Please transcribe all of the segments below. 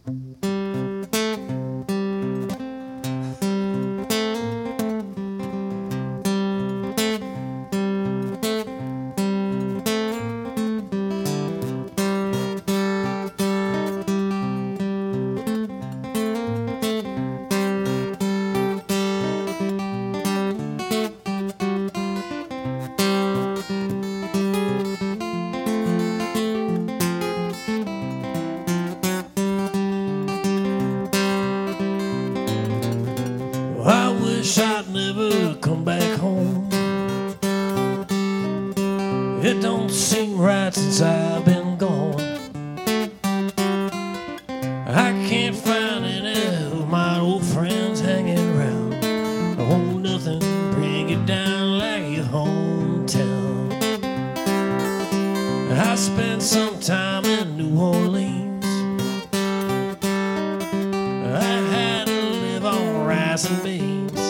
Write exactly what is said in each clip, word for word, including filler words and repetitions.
I wish I'd never come back home. It don't seem right since I've been gone. I can't find any of my old friends hanging around. Oh, nothing bring it down like your hometown. I spent some time in New Orleans. I had to live on rice and beans.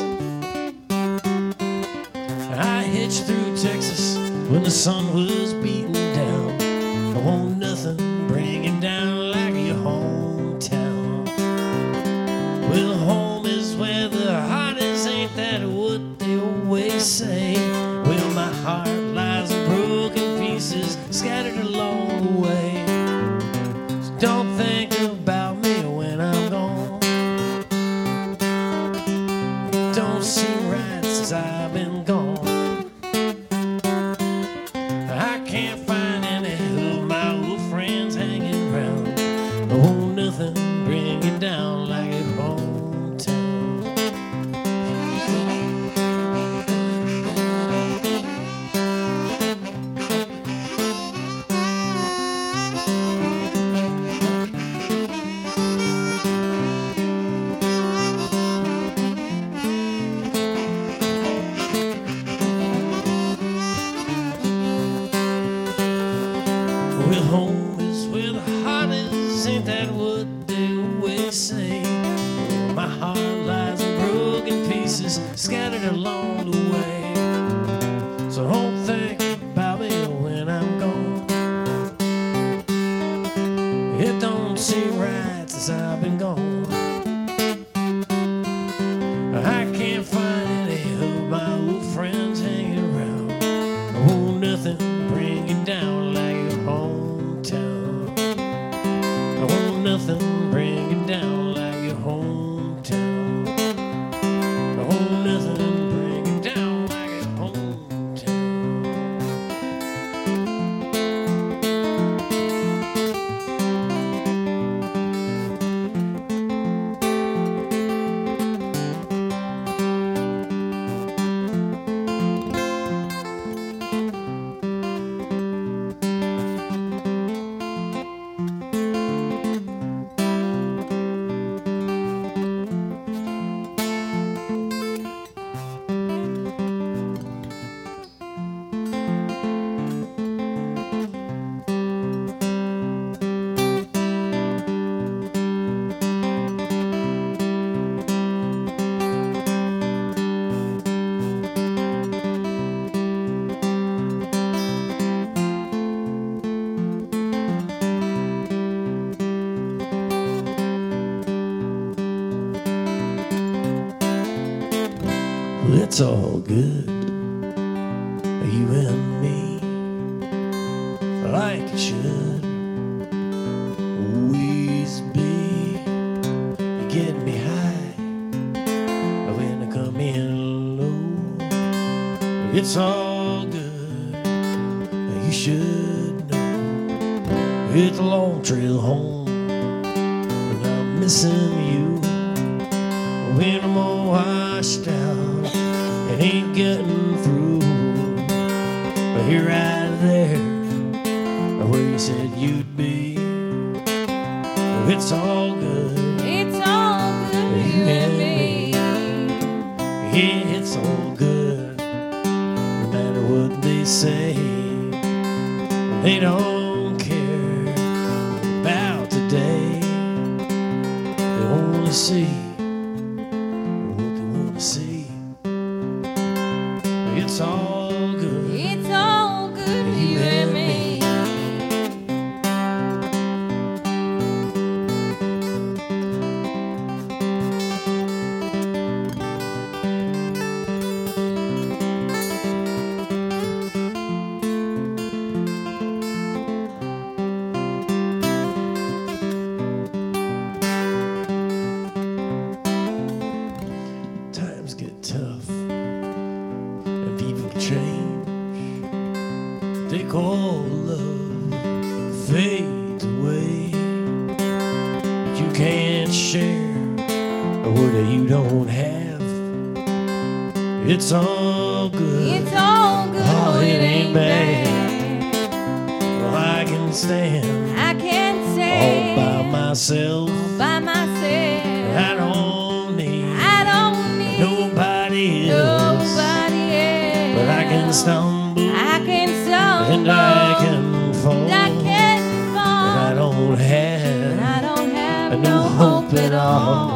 I hitched through Texas when the sun was beating down. I want nothing bringing down like your hometown. Well, home is where the heart is, ain't that what they always say? Well, my heart lies in broken pieces scattered along the way. So don't think about me when I'm gone. It don't seem right since I've been gone. I can't find any of my old friends hanging around. Oh, nothing bring it down like your hometown. Well, home is where the heart is, ain't that what they always say? My heart lies in broken pieces scattered along the way. So don't think about me when I'm gone. It don't seem right since I've been gone. I can't find any of my old friends hanging around. Oh, nothing bring it down like your hometown. Oh, nothing bring it down like your hometown. Oh, nothing bring it down like your hometown. It's all good, you and me, like it should always be. You get me high when I come in low. It's all good, you should know. It's a long trail home, and I'm missing you. When I'm all washed out and ain't getting through, but you're right there where you said you'd be. It's all good, It's all good, you and me. yeah, it's all good, no matter what they say. They don't care about today. They only see what they want to see. It's all good, It's all good, you and me. you can't share or what you don't have. It's all good. It's all good. Oh, Oh, it ain't bad. Well, I can stand I can't all say by myself. by myself. I don't need I don't need nobody else. nobody else. But I can stumble I can stumble and I can fall. and I can But fall. I don't But have I don't have no no hope hope at at all. all.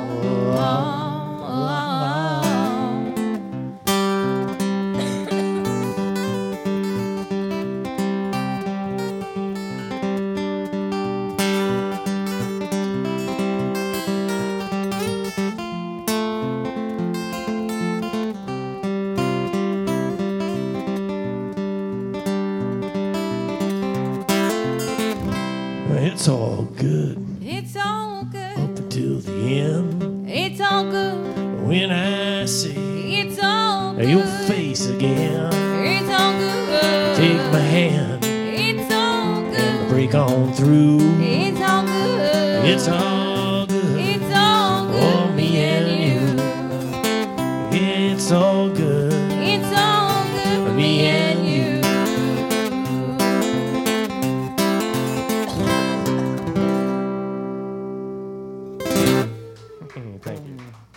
It's all good It's all good. up until the end. It's all good. When I see It's all good. your face again, It's all good. take my hand It's all good. and break on through. It's all good. It's all good It's all good. for me and you. It's all good It's all good for me and you. Thank you.